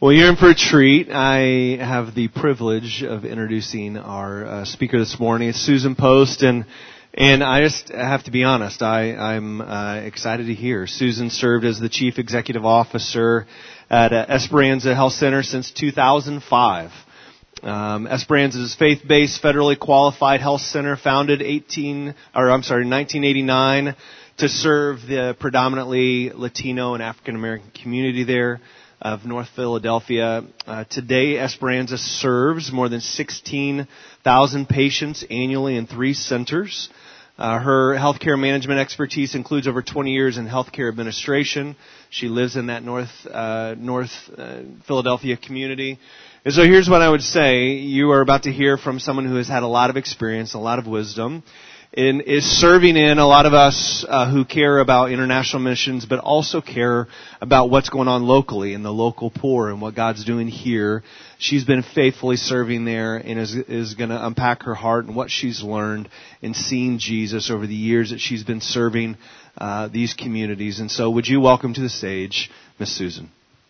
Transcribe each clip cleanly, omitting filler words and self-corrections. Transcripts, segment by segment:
Well, you're in for a treat. I have the privilege of introducing our speaker this morning. It's Susan Post, and I just have to be honest. I'm excited to hear. Susan served as the Chief Executive Officer at Esperanza Health Center since 2005. Esperanza is a faith-based, federally qualified health center founded 1989 to serve the predominantly Latino and African American community there of North Philadelphia. Today, Esperanza serves more than 16,000 patients annually in 3 centers. Her healthcare management expertise includes over 20 years in healthcare administration. She lives in that North Philadelphia community. And so here's what I would say. You are about to hear from someone who has had a lot of experience, a lot of wisdom, and is serving in a lot of us who care about international missions, but also care about what's going on locally in the local poor and what God's doing here. She's been faithfully serving there and is going to unpack her heart and what she's learned in seeing Jesus over the years that she's been serving these communities. And so would you welcome to the stage Miss Susan.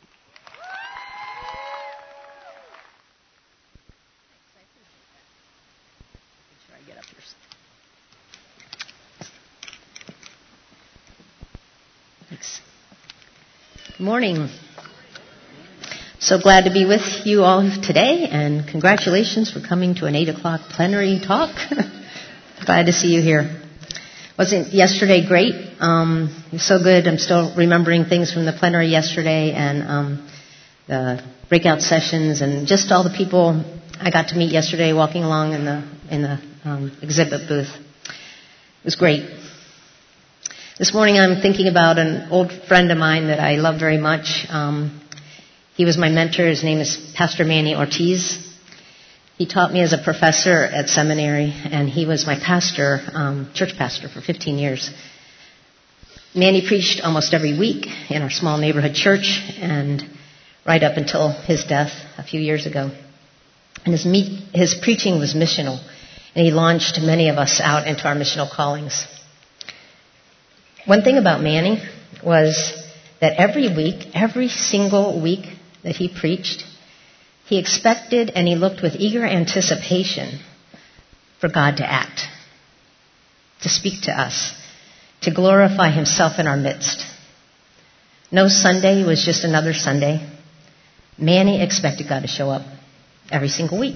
Good morning. So glad to be with you all today, and congratulations for coming to an 8 o'clock plenary talk. Glad to see you here. Wasn't yesterday great? It was so good. I'm still remembering things from the plenary yesterday and the breakout sessions and just all the people I got to meet yesterday walking along in the exhibit booth. It was great. This morning I'm thinking about an old friend of mine that I love very much. He was my mentor. His name is Pastor Manny Ortiz. He taught me as a professor at seminary, and he was my pastor, church pastor for 15 years. Manny preached almost every week in our small neighborhood church, and right up until his death a few years ago. And his preaching was missional, and he launched many of us out into our missional callings. One thing about Manny was that every single week that he preached, he expected and he looked with eager anticipation for God to act, to speak to us, to glorify himself in our midst. No Sunday was just another Sunday. Manny expected God to show up every single week.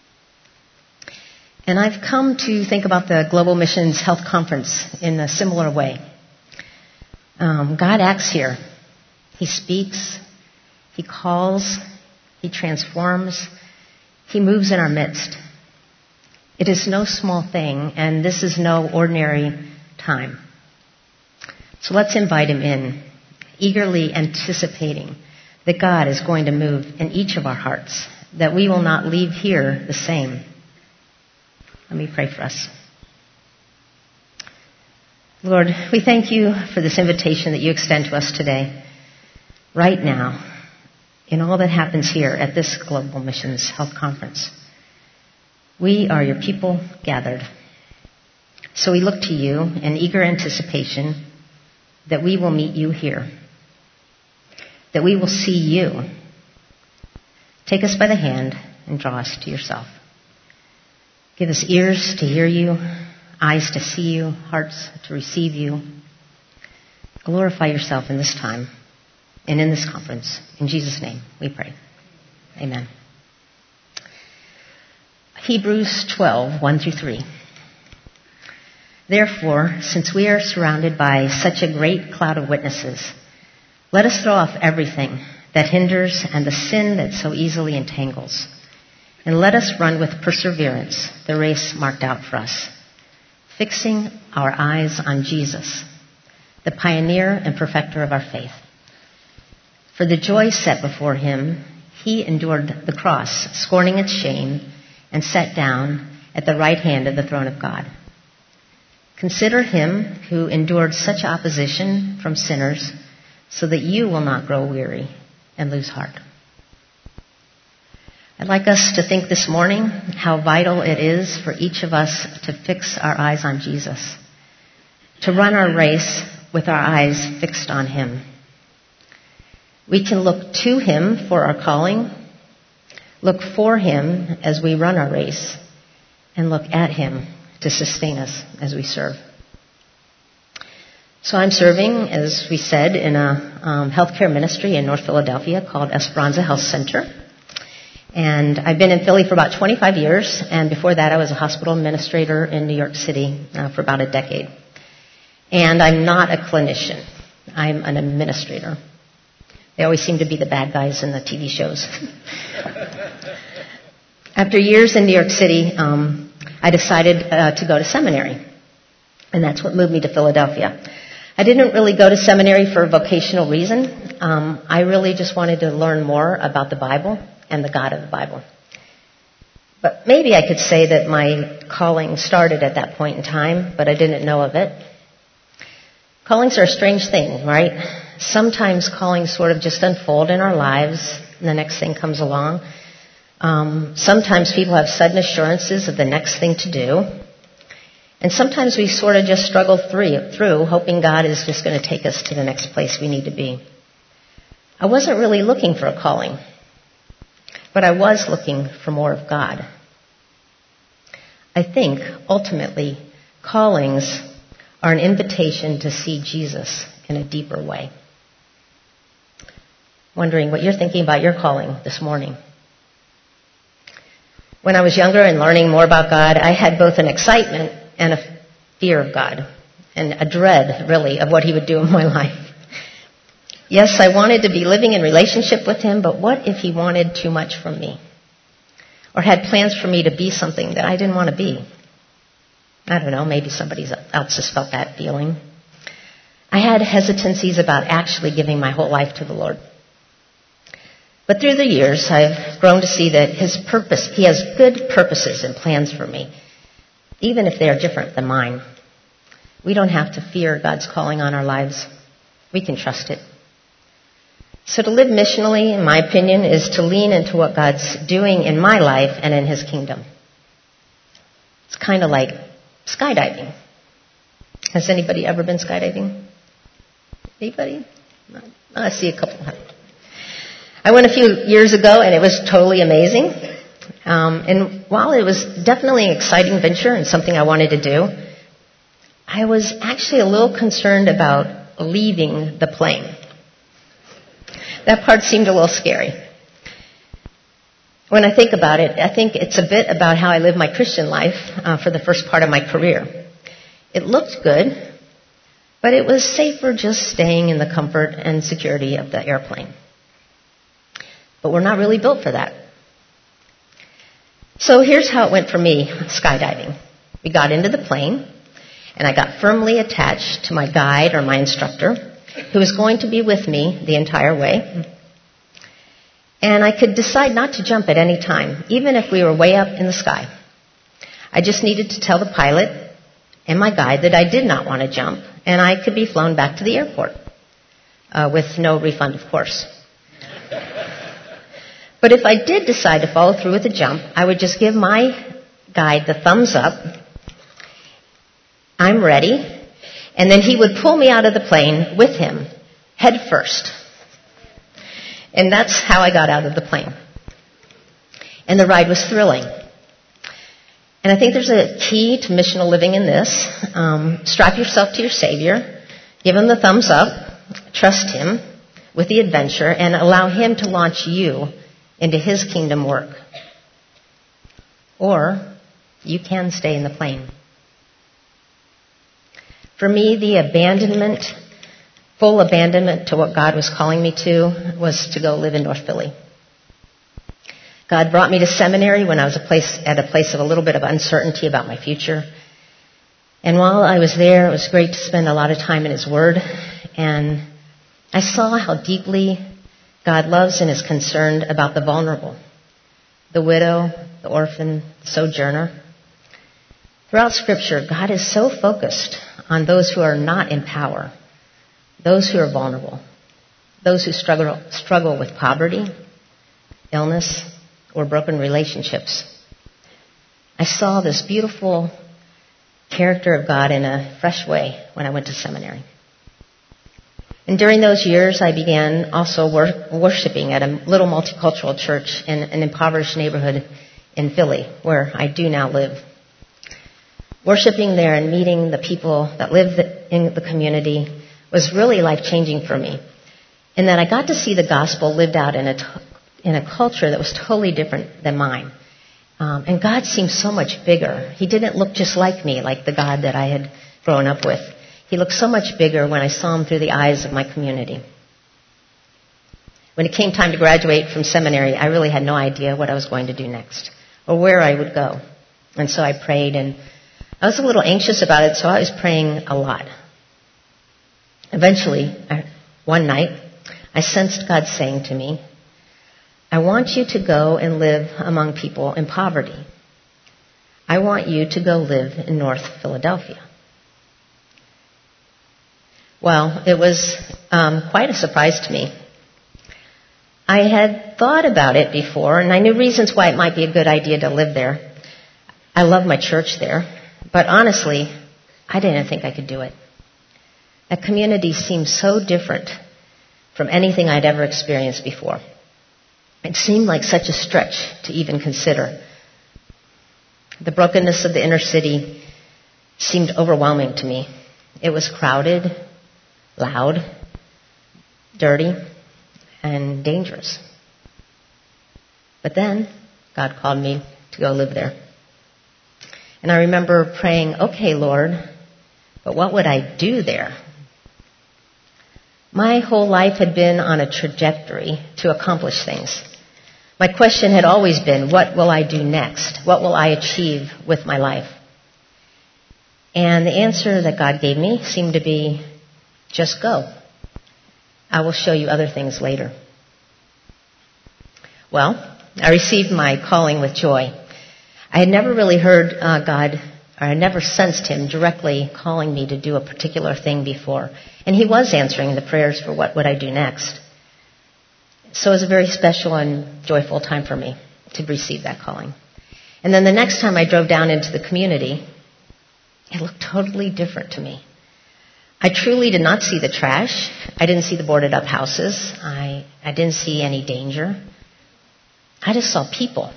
And I've come to think about the Global Missions Health Conference in a similar way. God acts here. He speaks. He calls. He transforms. He moves in our midst. It is no small thing, and this is no ordinary time. So let's invite him in, eagerly anticipating that God is going to move in each of our hearts, that we will not leave here the same. Let me pray for us. Lord, we thank you for this invitation that you extend to us today, right now, in all that happens here at this Global Missions Health Conference. We are your people gathered. So we look to you in eager anticipation that we will meet you here, that we will see you. Take us by the hand and draw us to yourself. Give us ears to hear you, eyes to see you, hearts to receive you. Glorify yourself in this time and in this conference. In Jesus' name we pray. Amen. Hebrews 12, 1-3. Therefore, since we are surrounded by such a great cloud of witnesses, let us throw off everything that hinders and the sin that so easily entangles. And let us run with perseverance the race marked out for us, fixing our eyes on Jesus, the pioneer and perfecter of our faith. For the joy set before him, he endured the cross, scorning its shame, and sat down at the right hand of the throne of God. Consider him who endured such opposition from sinners, so that you will not grow weary and lose heart. I'd like us to think this morning how vital it is for each of us to fix our eyes on Jesus, to run our race with our eyes fixed on him. We can look to Him for our calling, look for Him as we run our race, and look at Him to sustain us as we serve. So I'm serving, as we said, in a healthcare ministry in North Philadelphia called Esperanza Health Center. And I've been in Philly for about 25 years, and before that I was a hospital administrator in New York City for about a decade. And I'm not a clinician. I'm an administrator. They always seem to be the bad guys in the TV shows. After years in New York City, I decided to go to seminary, and that's what moved me to Philadelphia. I didn't really go to seminary for a vocational reason. I really just wanted to learn more about the Bible and the God of the Bible. But maybe I could say that my calling started at that point in time, but I didn't know of it. Callings are a strange thing, right? Sometimes callings sort of just unfold in our lives, and the next thing comes along. Sometimes people have sudden assurances of the next thing to do. And sometimes we sort of just struggle through, hoping God is just going to take us to the next place we need to be. I wasn't really looking for a calling, but I was looking for more of God. I think, ultimately, callings are an invitation to see Jesus in a deeper way. Wondering what you're thinking about your calling this morning. When I was younger and learning more about God, I had both an excitement and a fear of God, and a dread, really, of what He would do in my life. Yes, I wanted to be living in relationship with Him, but what if He wanted too much from me? Or had plans for me to be something that I didn't want to be? I don't know, maybe somebody else has felt that feeling. I had hesitancies about actually giving my whole life to the Lord. But through the years, I've grown to see that He has good purposes and plans for me, even if they are different than mine. We don't have to fear God's calling on our lives. We can trust it. So to live missionally, in my opinion, is to lean into what God's doing in my life and in His kingdom. It's kind of like skydiving. Has anybody ever been skydiving? Anybody? I see a couple. I went a few years ago, and it was totally amazing. And while it was definitely an exciting venture and something I wanted to do, I was actually a little concerned about leaving the plane. That part seemed a little scary. When I think about it, I think it's a bit about how I lived my Christian life for the first part of my career. It looked good, but it was safer just staying in the comfort and security of the airplane. But we're not really built for that. So here's how it went for me skydiving. We got into the plane, and I got firmly attached to my guide or my instructor, who was going to be with me the entire way. And I could decide not to jump at any time, even if we were way up in the sky. I just needed to tell the pilot and my guide that I did not want to jump, and I could be flown back to the airport, with no refund, of course. But if I did decide to follow through with the jump, I would just give my guide the thumbs up. I'm ready. And then he would pull me out of the plane with him, head first. And that's how I got out of the plane. And the ride was thrilling. And I think there's a key to missional living in this. Strap yourself to your Savior, give Him the thumbs up, trust Him with the adventure, and allow Him to launch you into His kingdom work. Or you can stay in the plane. For me, the full abandonment to what God was calling me to, was to go live in North Philly. God brought me to seminary when I was at a place of a little bit of uncertainty about my future. And while I was there, it was great to spend a lot of time in His Word. And I saw how deeply God loves and is concerned about the vulnerable, the widow, the orphan, the sojourner. Throughout Scripture, God is so focused on those who are not in power, those who are vulnerable, those who struggle with poverty, illness, or broken relationships. I saw this beautiful character of God in a fresh way when I went to seminary. And during those years, I began also worshiping at a little multicultural church in an impoverished neighborhood in Philly, where I do now live. Worshiping there and meeting the people that live in the community was really life-changing for me, in that I got to see the gospel lived out in a culture that was totally different than mine. And God seemed so much bigger. He didn't look just like me, like the God that I had grown up with. He looked so much bigger when I saw him through the eyes of my community. When it came time to graduate from seminary, I really had no idea what I was going to do next or where I would go. And so I prayed, and I was a little anxious about it, so I was praying a lot. Eventually, one night, I sensed God saying to me, I want you to go and live among people in poverty. I want you to go live in North Philadelphia. Well, it was quite a surprise to me. I had thought about it before, and I knew reasons why it might be a good idea to live there. I love my church there, but honestly, I didn't think I could do it. That community seemed so different from anything I'd ever experienced before. It seemed like such a stretch to even consider. The brokenness of the inner city seemed overwhelming to me. It was crowded, loud, dirty, and dangerous. But then God called me to go live there. And I remember praying, okay, Lord, but what would I do there? My whole life had been on a trajectory to accomplish things. My question had always been, what will I do next? What will I achieve with my life? And the answer that God gave me seemed to be, just go. I will show you other things later. Well, I received my calling with joy. I had never really heard God, or I never sensed him directly calling me to do a particular thing before. And he was answering the prayers for what would I do next. So it was a very special and joyful time for me to receive that calling. And then the next time I drove down into the community, it looked totally different to me. I truly did not see the trash. I didn't see the boarded up houses. I didn't see any danger. I just saw people.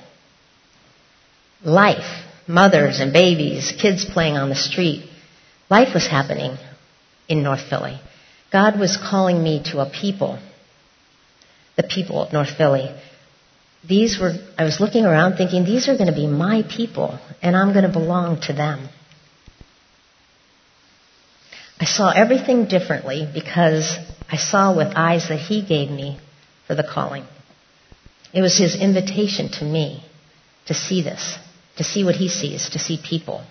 Life. Mothers and babies, kids playing on the street. Life was happening in North Philly. God was calling me to a people. The people of North Philly. I was looking around thinking, these are going to be my people, and I'm going to belong to them. I saw everything differently because I saw with eyes that he gave me for the calling. It was his invitation to me to see this, to see what he sees, to see people.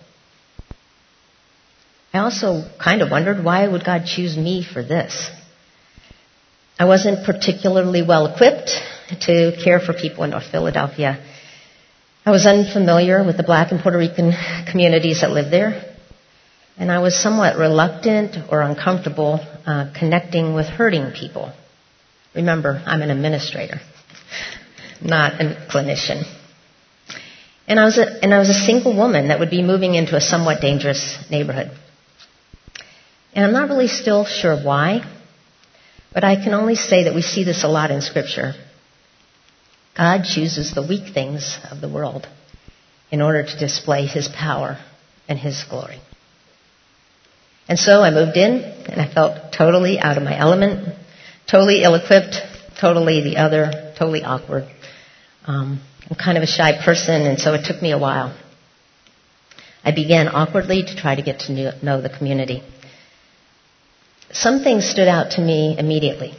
I also kind of wondered, why would God choose me for this? I wasn't particularly well equipped to care for people in North Philadelphia. I was unfamiliar with the Black and Puerto Rican communities that lived there. And I was somewhat reluctant or uncomfortable connecting with hurting people. Remember, I'm an administrator, not a clinician. And I was a single woman that would be moving into a somewhat dangerous neighborhood. And I'm not really still sure why, but I can only say that we see this a lot in Scripture. God chooses the weak things of the world in order to display his power and his glory. And so I moved in, and I felt totally out of my element, totally ill-equipped, totally the other, totally awkward. I'm kind of a shy person, and so it took me a while. I began awkwardly to try to get to know the community. Some things stood out to me immediately.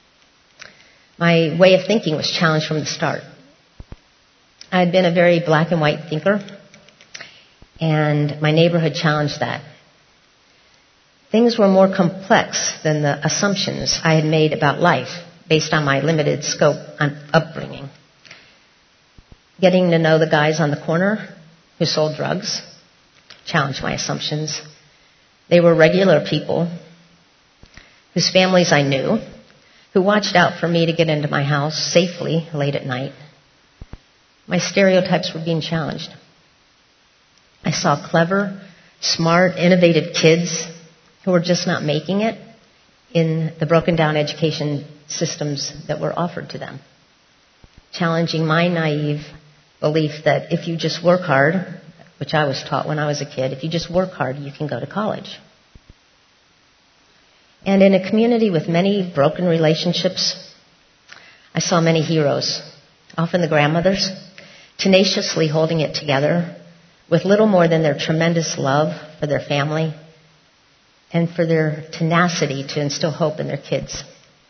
My way of thinking was challenged from the start. I had been a very black and white thinker, and my neighborhood challenged that. Things were more complex than the assumptions I had made about life based on my limited scope on upbringing. Getting to know the guys on the corner who sold drugs challenged my assumptions. They were regular people whose families I knew, who watched out for me to get into my house safely late at night. My stereotypes were being challenged. I saw clever, smart, innovative kids who were just not making it in the broken down education systems that were offered to them, challenging my naive belief that if you just work hard, which I was taught when I was a kid, if you just work hard, you can go to college. And in a community with many broken relationships, I saw many heroes, often the grandmothers, tenaciously holding it together with little more than their tremendous love for their family and for their tenacity to instill hope in their kids.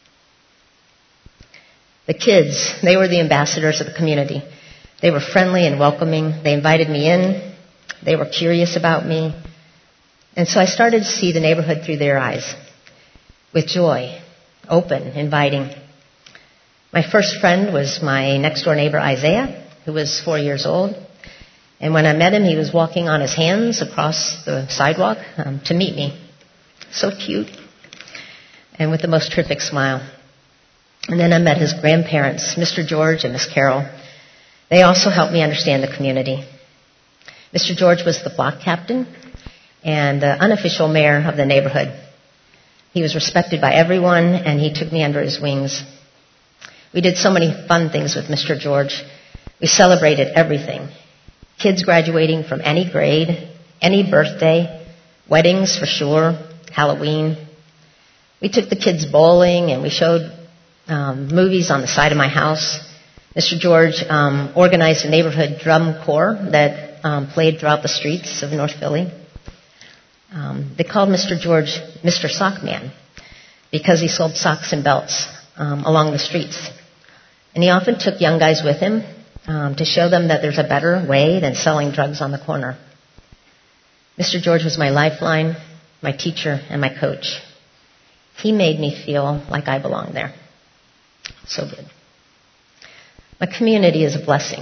The kids, they were the ambassadors of the community. They were friendly and welcoming. They invited me in. They were curious about me. And so I started to see the neighborhood through their eyes, with joy, open, inviting. My first friend was my next-door neighbor, Isaiah, who was 4 years old. And when I met him, he was walking on his hands across the sidewalk to meet me. So cute. And with the most terrific smile. And then I met his grandparents, Mr. George and Miss Carol. They also helped me understand the community. Mr. George was the block captain and the unofficial mayor of the neighborhood. He was respected by everyone, and he took me under his wings. We did so many fun things with Mr. George. We celebrated everything. Kids graduating from any grade, any birthday, weddings for sure, Halloween. We took the kids bowling, and we showed movies on the side of my house. Mr. George organized a neighborhood drum corps that played throughout the streets of North Philly. They called Mr. George Mr. Sockman because he sold socks and belts along the streets. And he often took young guys with him to show them that there's a better way than selling drugs on the corner. Mr. George was my lifeline, my teacher, and my coach. He made me feel like I belonged there. So good. My community is a blessing.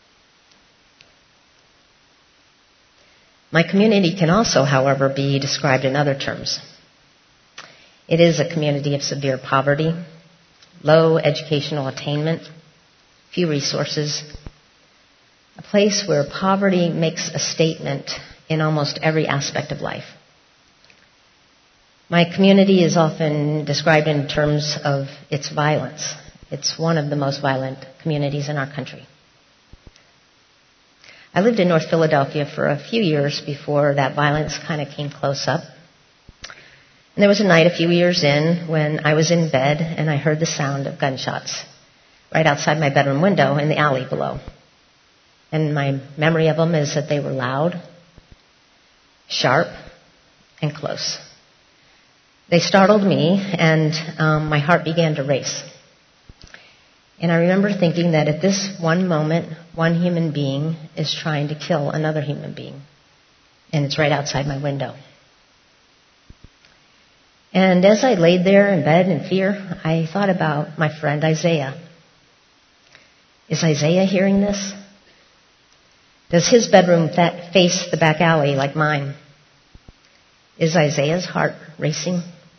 My community can also, however, be described in other terms. It is a community of severe poverty, low educational attainment, few resources, a place where poverty makes a statement in almost every aspect of life. My community is often described in terms of its violence. It's one of the most violent communities in our country. I lived in North Philadelphia for a few years before that violence kind of came close up. And there was a night a few years in when I was in bed and I heard the sound of gunshots right outside my bedroom window in the alley below. And my memory of them is that they were loud, sharp, and close. They startled me, and my heart began to race. And I remember thinking that at this one moment, one human being is trying to kill another human being. And it's right outside my window. And as I laid there in bed in fear, I thought about my friend Isaiah. Is Isaiah hearing this? Does his bedroom face the back alley like mine? Is Isaiah's heart racing?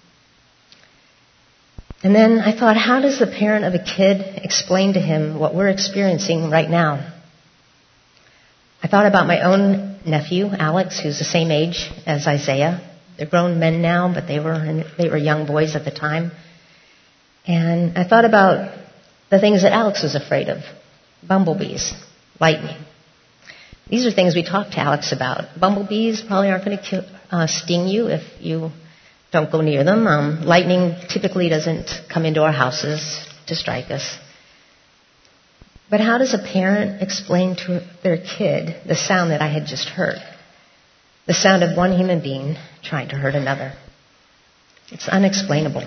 And then I thought, how does the parent of a kid explain to him what we're experiencing right now? I thought about my own nephew, Alex, who's the same age as Isaiah. They're grown men now, but they were young boys at the time. And I thought about the things that Alex was afraid of. Bumblebees, lightning. These are things we talk to Alex about. Bumblebees probably aren't going to sting you if you don't go near them. Lightning typically doesn't come into our houses to strike us. But how does a parent explain to their kid the sound that I had just heard? The sound of one human being trying to hurt another. It's unexplainable.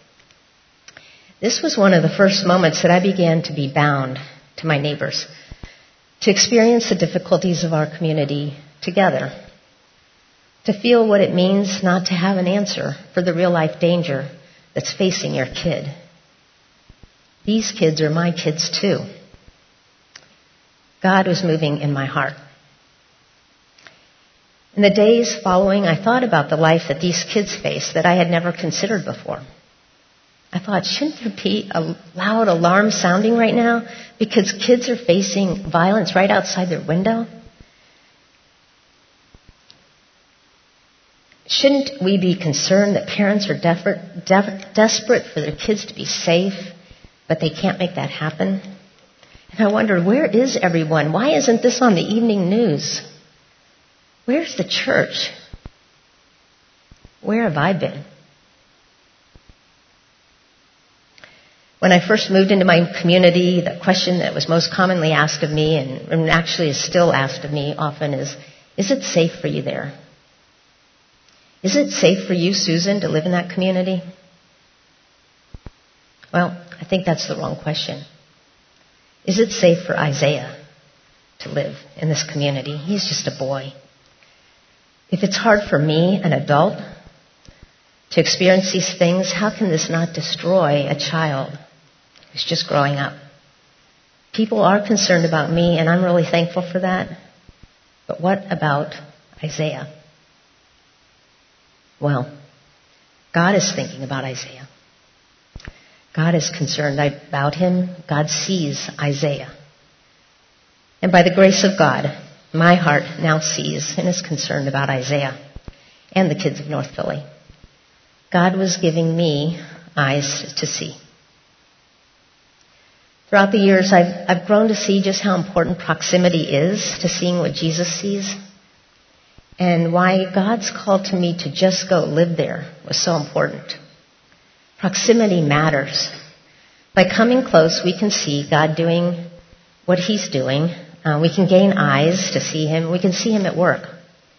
This was one of the first moments that I began to be bound to my neighbors, to experience the difficulties of our community together, to feel what it means not to have an answer for the real-life danger that's facing your kid. These kids are my kids too. God was moving in my heart. In the days following, I thought about the life that these kids face that I had never considered before. I thought, shouldn't there be a loud alarm sounding right now because kids are facing violence right outside their window? Shouldn't we be concerned that parents are desperate for their kids to be safe, but they can't make that happen? And I wonder, where is everyone? Why isn't this on the evening news? Where's the church? Where have I been? When I first moved into my community, the question that was most commonly asked of me, and actually is still asked of me often, is it safe for you there? Is it safe for you, Susan, to live in that community? Well, I think that's the wrong question. Is it safe for Isaiah to live in this community? He's just a boy. If it's hard for me, an adult, to experience these things, how can this not destroy a child who's just growing up? People are concerned about me, and I'm really thankful for that. But what about Isaiah? Well, God is thinking about Isaiah. God is concerned about him. God sees Isaiah. And by the grace of God, my heart now sees and is concerned about Isaiah and the kids of North Philly. God was giving me eyes to see. Throughout the years, I've grown to see just how important proximity is to seeing what Jesus sees, and why God's call to me to just go live there was so important. Proximity matters. By coming close, we can see God doing what he's doing. We can gain eyes to see him. We can see him at work.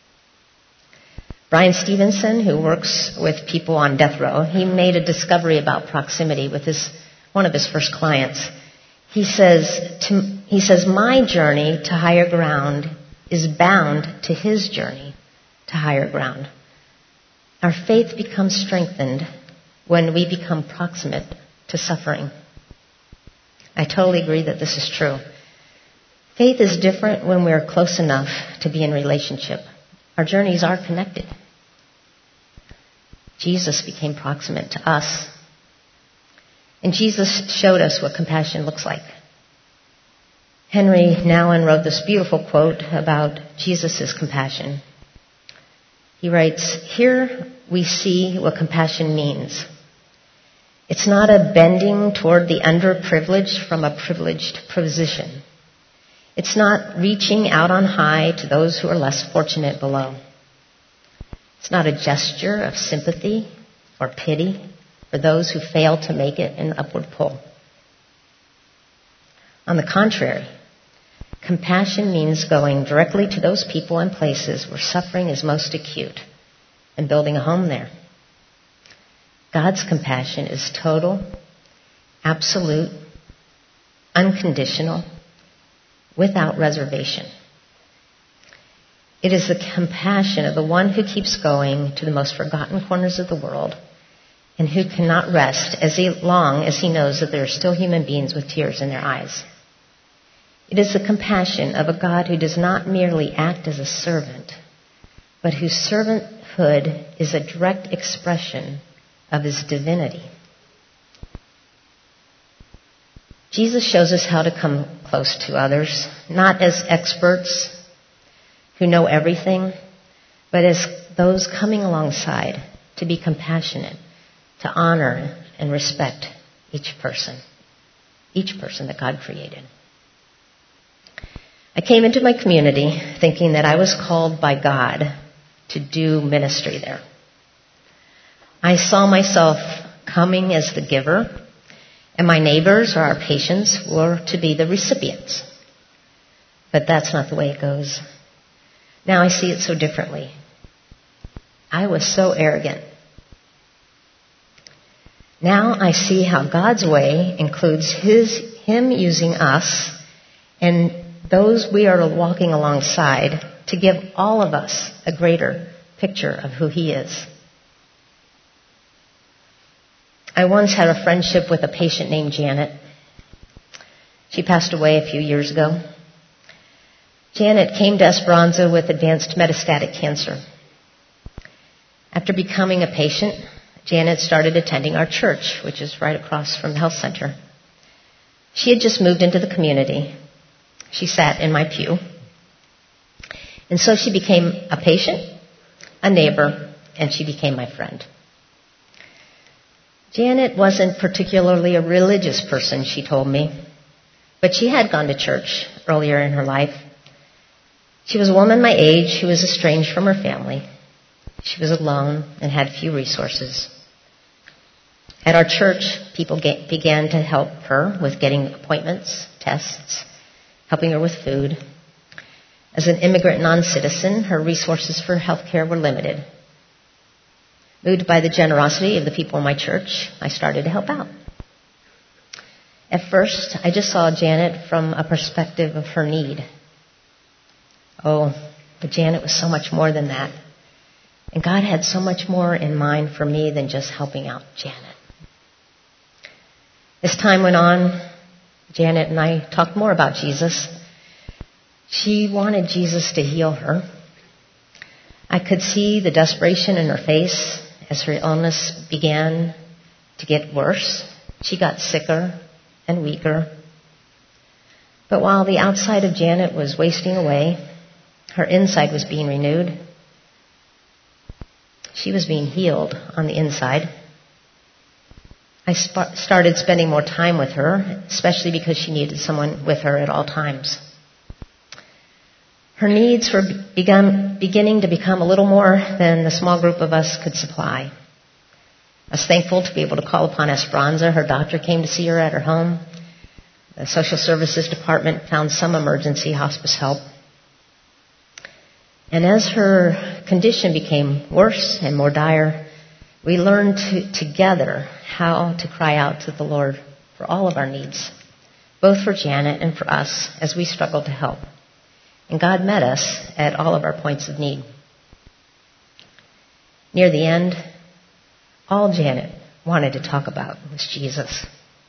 Brian Stevenson, who works with people on death row, he made a discovery about proximity with one of his first clients. He says, my journey to higher ground is bound to his journey to higher ground. Our faith becomes strengthened when we become proximate to suffering. I totally agree that this is true. Faith is different when we're close enough to be in relationship. Our journeys are connected. Jesus became proximate to us. And Jesus showed us what compassion looks like. Henry Nouwen wrote this beautiful quote about Jesus' compassion. He writes, "Here we see what compassion means. It's not a bending toward the underprivileged from a privileged position. It's not reaching out on high to those who are less fortunate below. It's not a gesture of sympathy or pity for those who fail to make it in upward pull. On the contrary, compassion means going directly to those people and places where suffering is most acute and building a home there. God's compassion is total, absolute, unconditional, without reservation. It is the compassion of the one who keeps going to the most forgotten corners of the world and who cannot rest as long as he knows that there are still human beings with tears in their eyes. It is the compassion of a God who does not merely act as a servant, but whose servanthood is a direct expression of his divinity. Jesus shows us how to come close to others, not as experts who know everything, but as those coming alongside to be compassionate, to honor and respect each person that God created. I came into my community thinking that I was called by God to do ministry there. I saw myself coming as the giver, and my neighbors or our patients were to be the recipients. But that's not the way it goes. Now I see it so differently. I was so arrogant. Now I see how God's way includes Him using us and those we are walking alongside to give all of us a greater picture of who He is. I once had a friendship with a patient named Janet. She passed away a few years ago. Janet came to Esperanza with advanced metastatic cancer. After becoming a patient, Janet started attending our church, which is right across from the health center. She had just moved into the community. She sat in my pew. And so she became a patient, a neighbor, and she became my friend. Janet wasn't particularly a religious person, she told me, but she had gone to church earlier in her life. She was a woman my age who was estranged from her family. She was alone and had few resources. At our church, people began to help her with getting appointments, tests, helping her with food. As an immigrant non-citizen, her resources for health care were limited. Moved by the generosity of the people in my church, I started to help out. At first, I just saw Janet from a perspective of her need. Oh, but Janet was so much more than that. And God had so much more in mind for me than just helping out Janet. As time went on, Janet and I talked more about Jesus. She wanted Jesus to heal her. I could see the desperation in her face as her illness began to get worse. She got sicker and weaker. But while the outside of Janet was wasting away, her inside was being renewed. She was being healed on the inside. I started spending more time with her, especially because she needed someone with her at all times. Her needs were beginning to become a little more than the small group of us could supply. I was thankful to be able to call upon Esperanza. Her doctor came to see her at her home. The social services department found some emergency hospice help. And as her condition became worse and more dire, we learned together how to cry out to the Lord for all of our needs, both for Janet and for us as we struggled to help. And God met us at all of our points of need. Near the end, all Janet wanted to talk about was Jesus.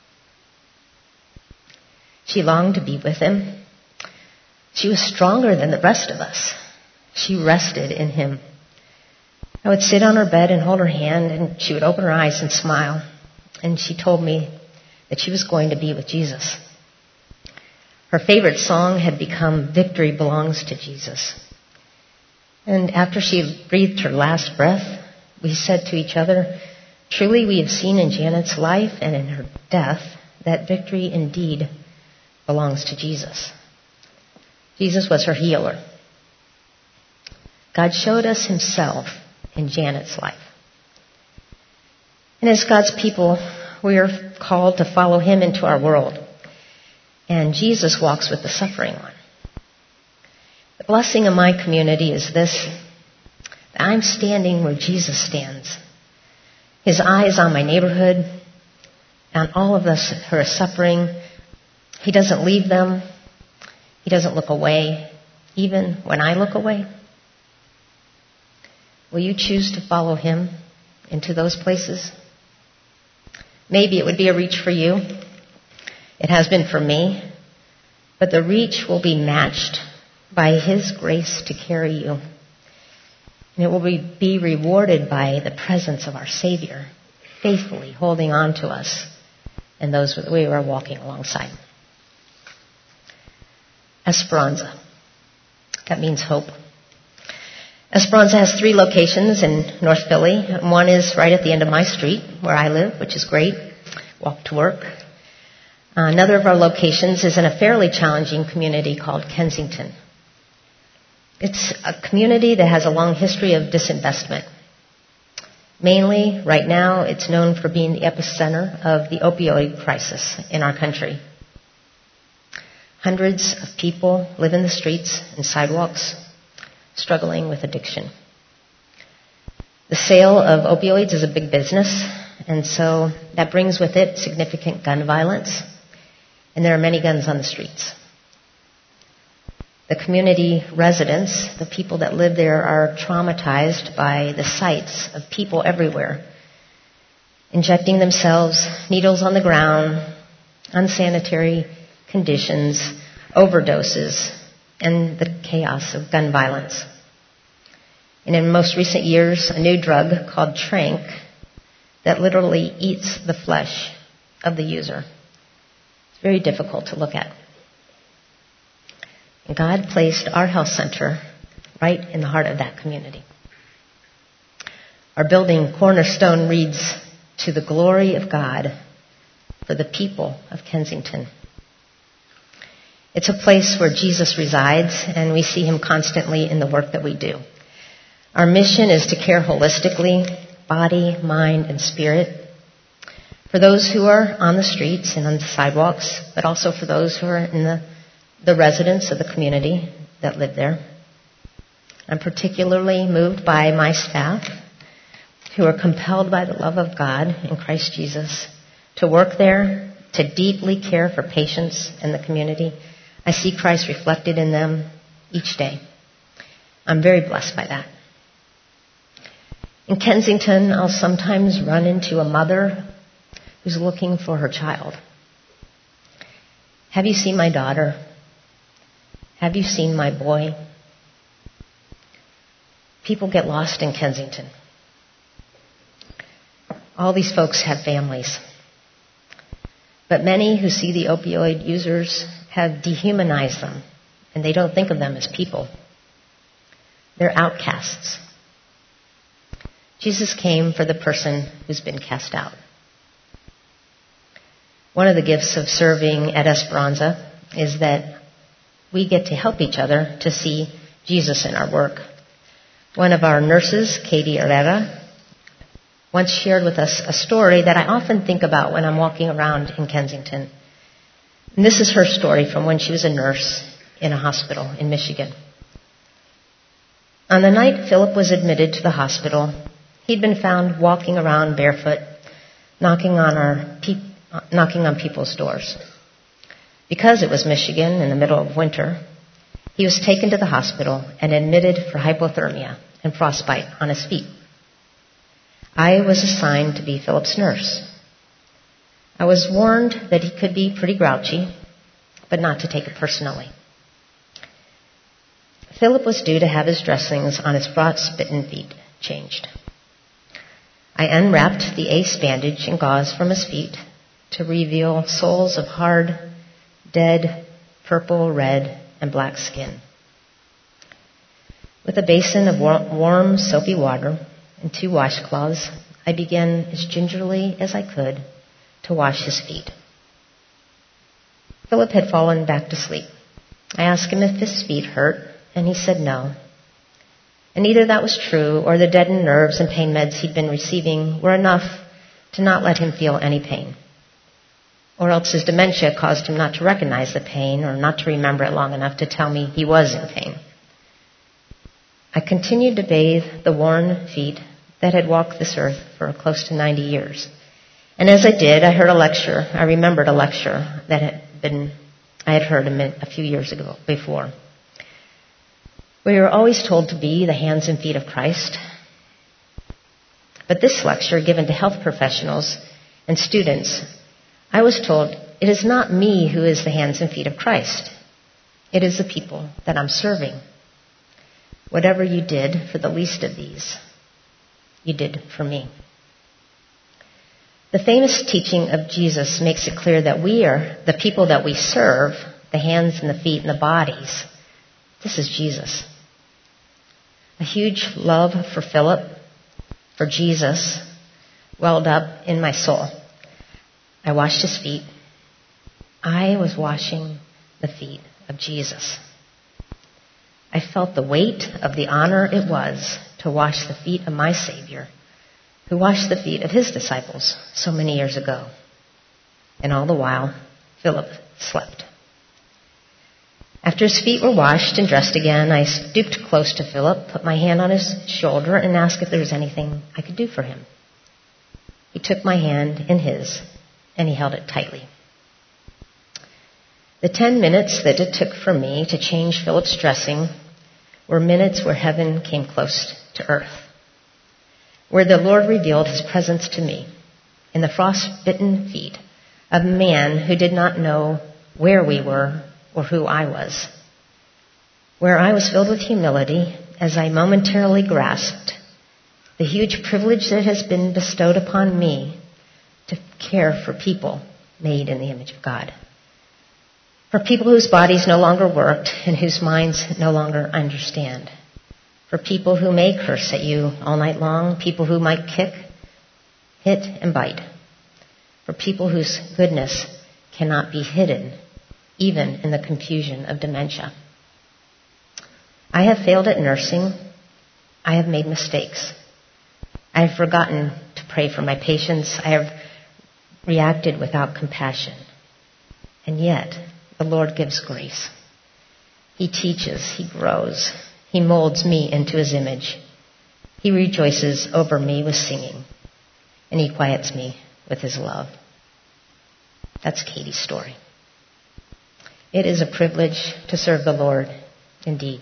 She longed to be with him. She was stronger than the rest of us. She rested in him. I would sit on her bed and hold her hand, and she would open her eyes and smile. And she told me that she was going to be with Jesus. Her favorite song had become "Victory Belongs to Jesus." And after she breathed her last breath, we said to each other, truly we have seen in Janet's life and in her death that victory indeed belongs to Jesus. Jesus was her healer. God showed us himself in Janet's life. And as God's people, we are called to follow him into our world. And Jesus walks with the suffering one. The blessing of my community is this: that I'm standing where Jesus stands. His eye is on my neighborhood, on all of us who are suffering. He doesn't leave them. He doesn't look away, even when I look away. Will you choose to follow him into those places? Maybe it would be a reach for you. It has been for me. But the reach will be matched by his grace to carry you. And it will be rewarded by the presence of our Savior, faithfully holding on to us and those that we are walking alongside. Esperanza. That means hope. Esperanza has 3 locations in North Philly. One is right at the end of my street where I live, which is great. Walk to work. Another of our locations is in a fairly challenging community called Kensington. It's a community that has a long history of disinvestment. Mainly, right now, it's known for being the epicenter of the opioid crisis in our country. Hundreds of people live in the streets and sidewalks, struggling with addiction. The sale of opioids is a big business, and so that brings with it significant gun violence, and there are many guns on the streets. The community residents, the people that live there, are traumatized by the sights of people everywhere, injecting themselves, needles on the ground, unsanitary conditions, overdoses, and the chaos of gun violence. And in most recent years, a new drug called Tranq that literally eats the flesh of the user. It's very difficult to look at. And God placed our health center right in the heart of that community. Our building cornerstone reads, "To the glory of God for the people of Kensington." It's a place where Jesus resides, and we see him constantly in the work that we do. Our mission is to care holistically, body, mind, and spirit, for those who are on the streets and on the sidewalks, but also for those who are in the residents of the community that live there. I'm particularly moved by my staff, who are compelled by the love of God in Christ Jesus to work there, to deeply care for patients in the community. I see Christ reflected in them each day. I'm very blessed by that. In Kensington, I'll sometimes run into a mother who's looking for her child. Have you seen my daughter? Have you seen my boy? People get lost in Kensington. All these folks have families. But many who see the opioid users have dehumanized them, and they don't think of them as people. They're outcasts. Jesus came for the person who's been cast out. One of the gifts of serving at Esperanza is that we get to help each other to see Jesus in our work. One of our nurses, Katie Herrera, once shared with us a story that I often think about when I'm walking around in Kensington. And this is her story from when she was a nurse in a hospital in Michigan. On the night Philip was admitted to the hospital, he'd been found walking around barefoot, knocking on people's doors. Because it was Michigan in the middle of winter, he was taken to the hospital and admitted for hypothermia and frostbite on his feet. I was assigned to be Philip's nurse. I was warned that he could be pretty grouchy, but not to take it personally. Philip was due to have his dressings on his frostbitten feet changed. I unwrapped the ace bandage and gauze from his feet to reveal soles of hard, dead, purple, red, and black skin. With a basin of warm, soapy water and 2 washcloths, I began as gingerly as I could to wash his feet. Philip had fallen back to sleep. I asked him if his feet hurt, and he said no. And either that was true, or the deadened nerves and pain meds he'd been receiving were enough to not let him feel any pain. Or else his dementia caused him not to recognize the pain or not to remember it long enough to tell me he was in pain. I continued to bathe the worn feet that had walked this earth for close to 90 years. And as I did, I remembered a lecture that I had heard a few years ago before. We were always told to be the hands and feet of Christ. But this lecture, given to health professionals and students, I was told it is not me who is the hands and feet of Christ. It is the people that I'm serving. Whatever you did for the least of these, you did for me. The famous teaching of Jesus makes it clear that we are the people that we serve, the hands and the feet and the bodies. This is Jesus. A huge love for Philip, for Jesus, welled up in my soul. I washed his feet. I was washing the feet of Jesus. I felt the weight of the honor it was to wash the feet of my Savior, who washed the feet of his disciples so many years ago. And all the while, Philip slept. After his feet were washed and dressed again, I stooped close to Philip, put my hand on his shoulder, and asked if there was anything I could do for him. He took my hand in his, and he held it tightly. The 10 minutes that it took for me to change Philip's dressing were minutes where heaven came close to earth, where the Lord revealed his presence to me in the frostbitten feet of a man who did not know where we were or who I was, where I was filled with humility as I momentarily grasped the huge privilege that has been bestowed upon me to care for people made in the image of God. For people whose bodies no longer worked and whose minds no longer understand. For people who may curse at you all night long, people who might kick, hit, and bite. For people whose goodness cannot be hidden, even in the confusion of dementia. I have failed at nursing. I have made mistakes. I have forgotten to pray for my patients. I have reacted without compassion. And yet, the Lord gives grace. He teaches, He grows. He molds me into His image. He rejoices over me with singing, and He quiets me with His love. That's Katie's story. It is a privilege to serve the Lord, indeed.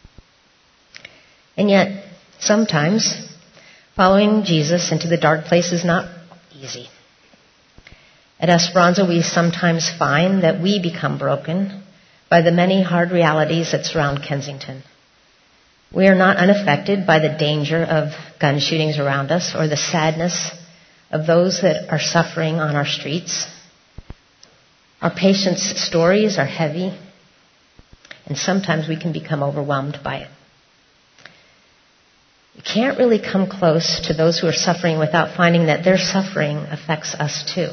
And yet, sometimes, following Jesus into the dark place is not easy. At Esperanza, we sometimes find that we become broken by the many hard realities that surround Kensington. We are not unaffected by the danger of gun shootings around us or the sadness of those that are suffering on our streets. Our patients' stories are heavy, and sometimes we can become overwhelmed by it. You can't really come close to those who are suffering without finding that their suffering affects us too.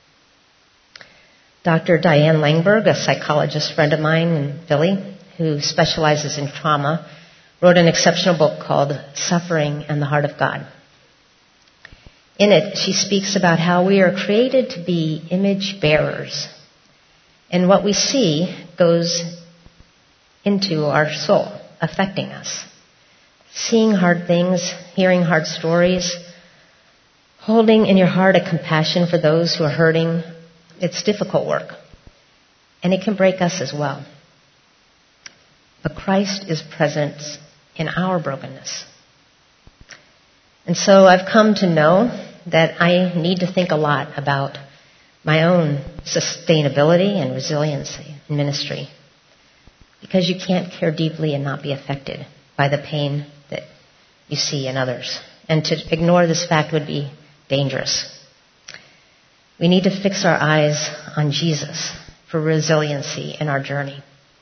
Dr. Diane Langberg, a psychologist friend of mine in Philly who specializes in trauma, wrote an exceptional book called Suffering and the Heart of God. In it, she speaks about how we are created to be image bearers. And what we see goes into our soul, affecting us. Seeing hard things, hearing hard stories, holding in your heart a compassion for those who are hurting, it's difficult work. And it can break us as well. But Christ is present in our brokenness. And so I've come to know that I need to think a lot about my own sustainability and resiliency in ministry. Because you can't care deeply and not be affected by the pain that you see in others. And to ignore this fact would be dangerous. We need to fix our eyes on Jesus for resiliency in our journey.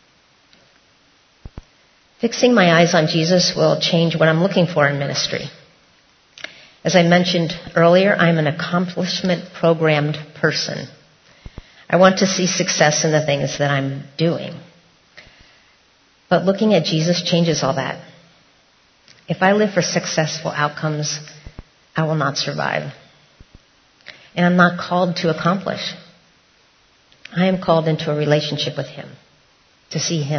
Fixing my eyes on Jesus will change what I'm looking for in ministry. As I mentioned earlier, I'm an accomplishment-programmed person. I want to see success in the things that I'm doing. But looking at Jesus changes all that. If I live for successful outcomes, I will not survive. And I'm not called to accomplish. I am called into a relationship with Him, to see Him.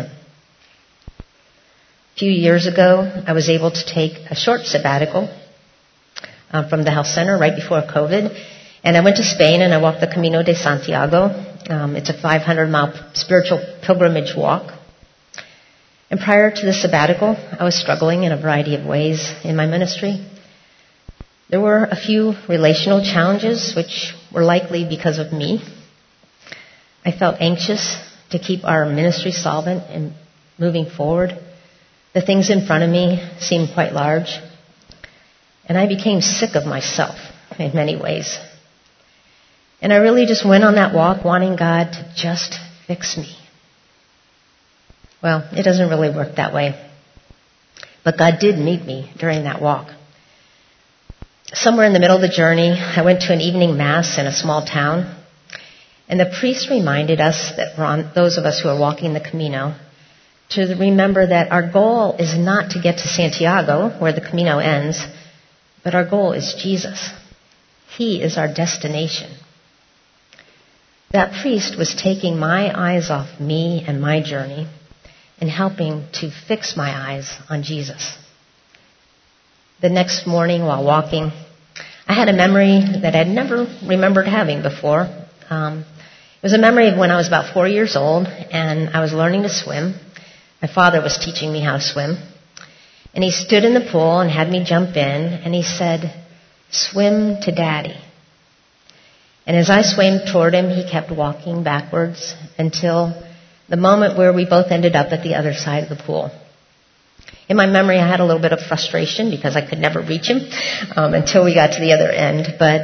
A few years ago, I was able to take a short sabbatical from the health center right before COVID. And I went to Spain and I walked the Camino de Santiago. It's a 500-mile spiritual pilgrimage walk. And prior to the sabbatical, I was struggling in a variety of ways in my ministry. There were a few relational challenges, which were likely because of me. I felt anxious to keep our ministry solvent and moving forward. The things in front of me seemed quite large. And I became sick of myself in many ways. And I really just went on that walk wanting God to just fix me. Well, it doesn't really work that way. But God did meet me during that walk. Somewhere in the middle of the journey, I went to an evening mass in a small town. And the priest reminded us, those of us who are walking the Camino, to remember that our goal is not to get to Santiago, where the Camino ends, but our goal is Jesus. He is our destination. That priest was taking my eyes off me and my journey and helping to fix my eyes on Jesus. The next morning while walking, I had a memory that I'd never remembered having before. It was a memory of when I was about 4 years old and I was learning to swim. My father was teaching me how to swim. And he stood in the pool and had me jump in and he said, "Swim to Daddy." And as I swam toward him, he kept walking backwards until the moment where we both ended up at the other side of the pool. In my memory, I had a little bit of frustration because I could never reach him until we got to the other end. But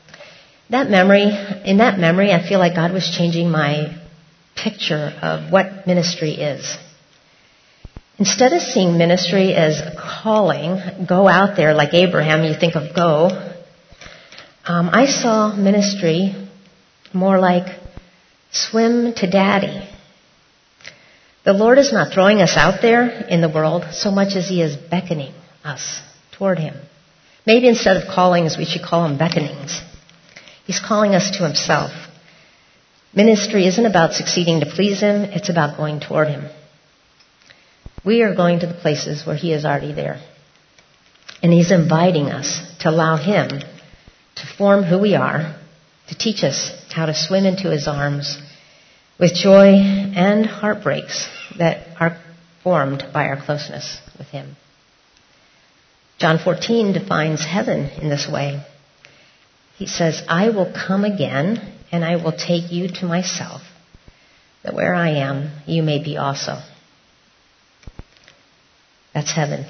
in that memory, I feel like God was changing my picture of what ministry is. Instead of seeing ministry as a calling, go out there like Abraham, you think of go, I saw ministry more like swim to daddy. The Lord is not throwing us out there in the world so much as He is beckoning us toward Him. Maybe instead of callings, we should call them beckonings. He's calling us to Himself. Ministry isn't about succeeding to please Him, it's about going toward Him. We are going to the places where He is already there. And He's inviting us to allow Him to form who we are, to teach us how to swim into His arms with joy and heartbreaks that are formed by our closeness with Him. John 14 defines heaven in this way. He says, I will come again, and I will take you to myself, that where I am, you may be also. That's heaven.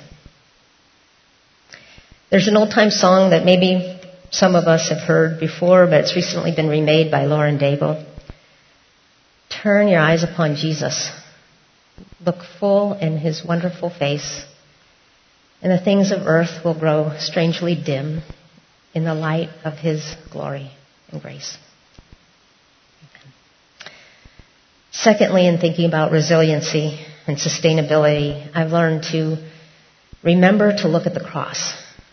There's an old-time song that maybe some of us have heard before, but it's recently been remade by Lauren Daigle. Turn your eyes upon Jesus. Look full in His wonderful face, and the things of earth will grow strangely dim in the light of His glory and grace. Amen. Secondly, in thinking about resiliency and sustainability, I've learned to remember to look at the cross.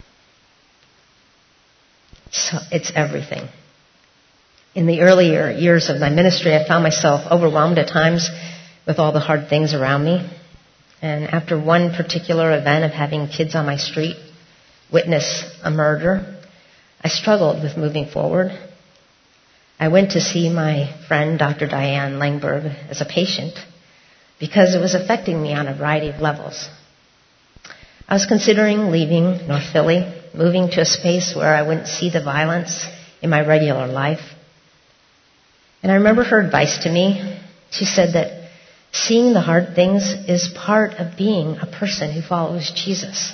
So it's everything. In the earlier years of my ministry, I found myself overwhelmed at times with all the hard things around me. And after one particular event of having kids on my street witness a murder, I struggled with moving forward. I went to see my friend, Dr. Diane Langberg, as a patient because it was affecting me on a variety of levels. I was considering leaving North Philly, moving to a space where I wouldn't see the violence in my regular life. And I remember her advice to me. She said that seeing the hard things is part of being a person who follows Jesus.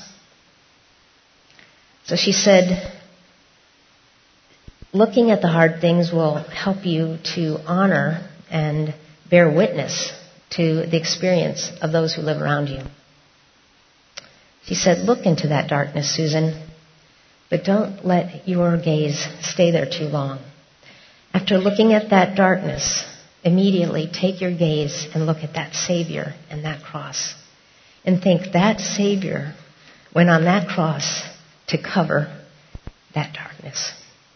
So she said, looking at the hard things will help you to honor and bear witness to the experience of those who live around you. She said, look into that darkness, Susan, but don't let your gaze stay there too long. After looking at that darkness, immediately take your gaze and look at that Savior and that cross. And think that Savior went on that cross to cover that darkness.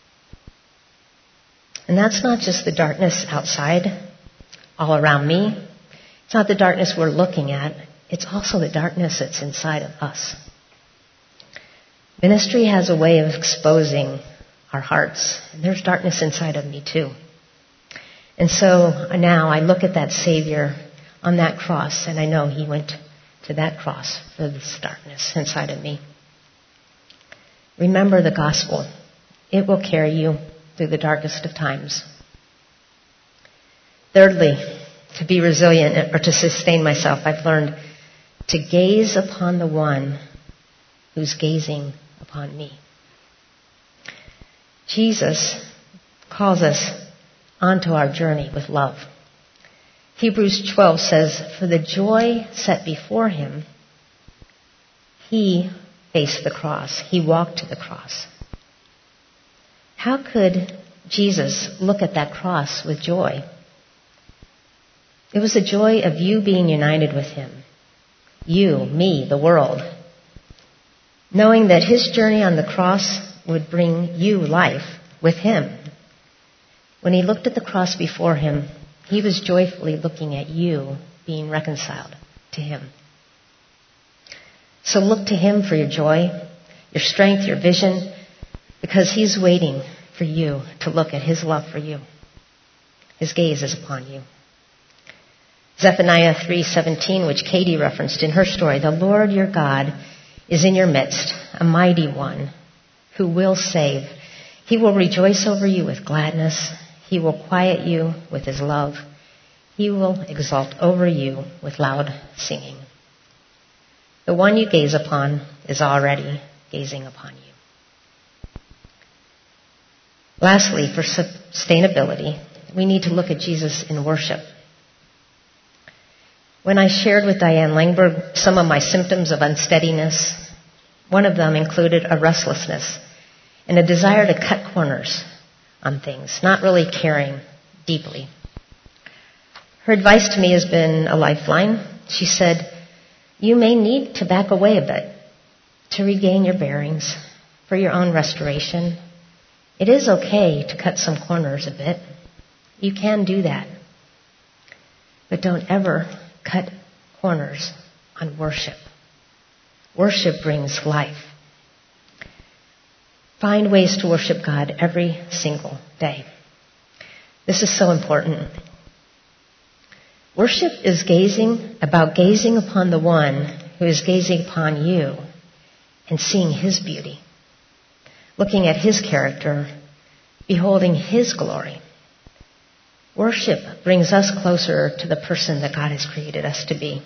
And that's not just the darkness outside, all around me. It's not the darkness we're looking at. It's also the darkness that's inside of us. Ministry has a way of exposing our hearts. And there's darkness inside of me too. And so now I look at that Savior on that cross, and I know He went to that cross for this darkness inside of me. Remember the gospel. It will carry you through the darkest of times. Thirdly, to be resilient or to sustain myself, I've learned to gaze upon the one who's gazing upon me. Jesus calls us onto our journey with love. Hebrews 12 says, for the joy set before Him, He faced the cross. He walked to the cross. How could Jesus look at that cross with joy? It was the joy of you being united with Him. You, me, the world. Knowing that His journey on the cross would bring you life with Him. When He looked at the cross before Him, He was joyfully looking at you being reconciled to Him. So look to Him for your joy, your strength, your vision, because He's waiting for you to look at His love for you. His gaze is upon you. Zephaniah 3:17, which Katie referenced in her story, the Lord your God is in your midst, a mighty one who will save. He will rejoice over you with gladness. He will quiet you with His love. He will exult over you with loud singing. The one you gaze upon is already gazing upon you. Lastly, for sustainability, we need to look at Jesus in worship. When I shared with Diane Langberg some of my symptoms of unsteadiness, one of them included a restlessness and a desire to cut corners on things, not really caring deeply. Her advice to me has been a lifeline. She said, "You may need to back away a bit to regain your bearings for your own restoration. It is okay to cut some corners a bit. You can do that. But don't ever cut corners on worship. Worship brings life. Find ways to worship God every single day." This is so important. Worship is about gazing upon the one who is gazing upon you and seeing his beauty, looking at his character, beholding his glory. Worship brings us closer to the person that God has created us to be.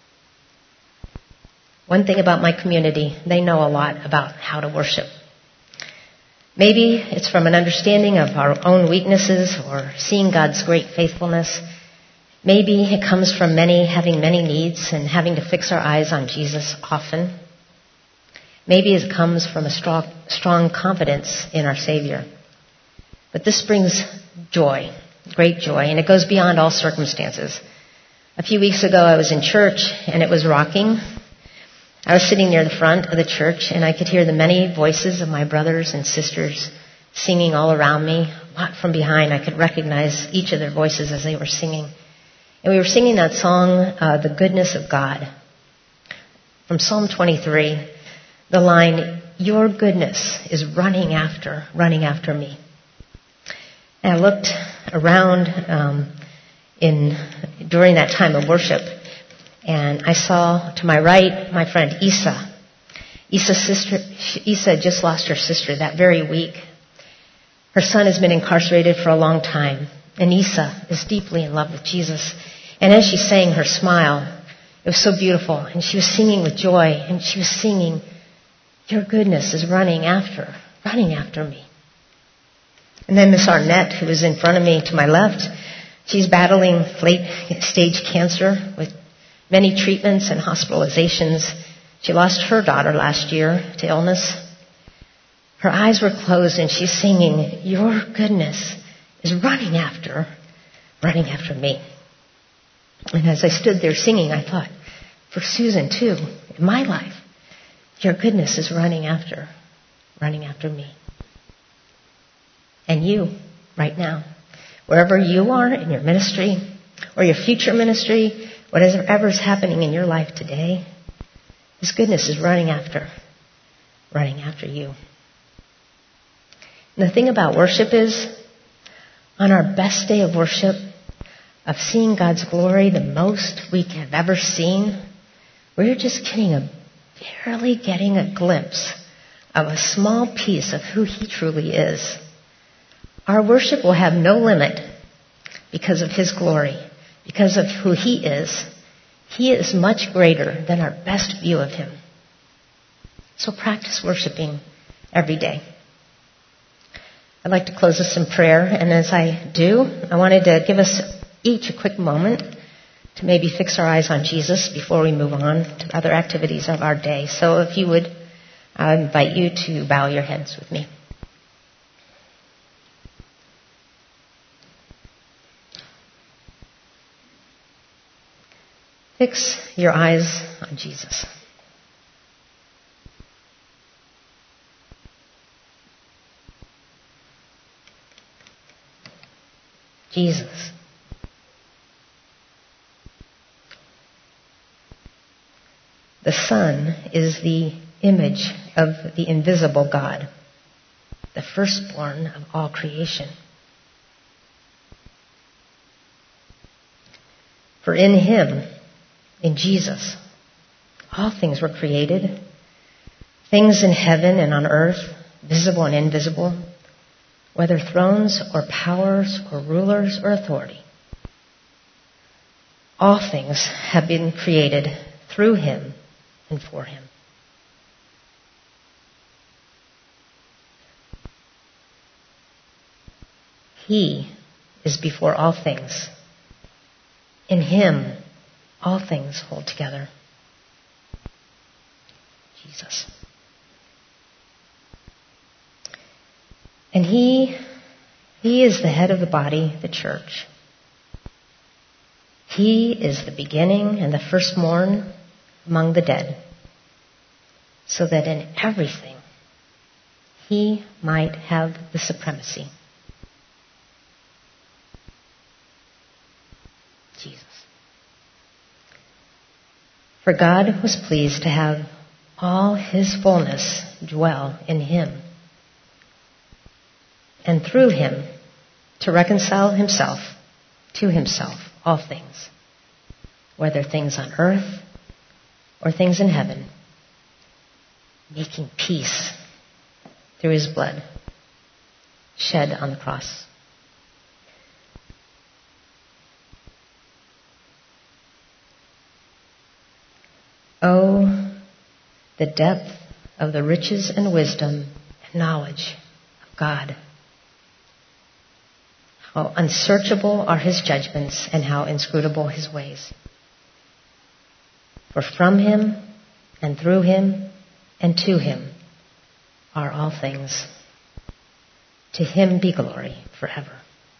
One thing about my community, they know a lot about how to worship. Maybe it's from an understanding of our own weaknesses or seeing God's great faithfulness. Maybe it comes from having many needs and having to fix our eyes on Jesus often. Maybe it comes from a strong confidence in our Savior. But this brings joy, great joy, and it goes beyond all circumstances. A few weeks ago, I was in church, and it was rocking. I was sitting near the front of the church, and I could hear the many voices of my brothers and sisters singing all around me. Not from behind, I could recognize each of their voices as they were singing. And we were singing that song, The Goodness of God. From Psalm 23, the line, "Your goodness is running after me." And I looked around during that time of worship, and I saw to my right my friend Isa. Isa just lost her sister that very week. Her son has been incarcerated for a long time, and Isa is deeply in love with Jesus. And as she sang, her smile, it was so beautiful, and she was singing with joy, and she was singing, "Your goodness is running after me." And then Miss Arnett, who was in front of me to my left, she's battling late-stage cancer with many treatments and hospitalizations. She lost her daughter last year to illness. Her eyes were closed, and she's singing, "Your goodness is running after me." And as I stood there singing, I thought, for Susan too, in my life, your goodness is running after me. And you, right now, wherever you are in your ministry or your future ministry, whatever's happening in your life today, His goodness is running after you. And the thing about worship is, on our best day of worship, of seeing God's glory the most we have ever seen, we're just barely getting a glimpse of a small piece of who He truly is. Our worship will have no limit because of His glory, because of who He is. He is much greater than our best view of Him. So practice worshiping every day. I'd like to close this in prayer, and as I do, I wanted to give us each a quick moment to maybe fix our eyes on Jesus before we move on to other activities of our day. So if you would, I invite you to bow your heads with me. Fix your eyes on Jesus. Jesus. The Son is the image of the invisible God, the firstborn of all creation. For in Him, in Jesus, all things were created, things in heaven and on earth, visible and invisible, whether thrones or powers or rulers or authority. All things have been created through Him and for Him. He is before all things. In Him, all things hold together. Jesus. And He is the head of the body, the church. He is the beginning and the firstborn among the dead, so that in everything He might have the supremacy. Jesus. For God was pleased to have all His fullness dwell in Him, and through Him to reconcile Himself to Himself all things, whether things on earth or things in heaven, making peace through His blood shed on the cross. Oh, the depth of the riches and wisdom and knowledge of God. How unsearchable are His judgments and how inscrutable His ways. For from Him and through Him and to Him are all things. To Him be glory forever.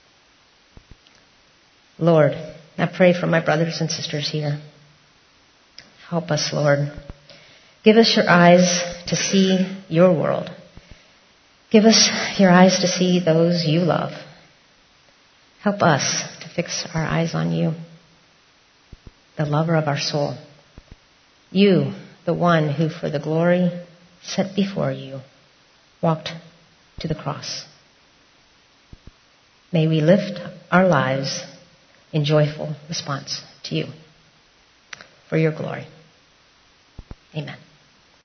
Lord, I pray for my brothers and sisters here. Help us, Lord. Give us your eyes to see your world. Give us your eyes to see those you love. Help us to fix our eyes on you, the lover of our soul. You, the one who for the glory set before you, walked to the cross. May we lift our lives in joyful response to you for your glory. Amen.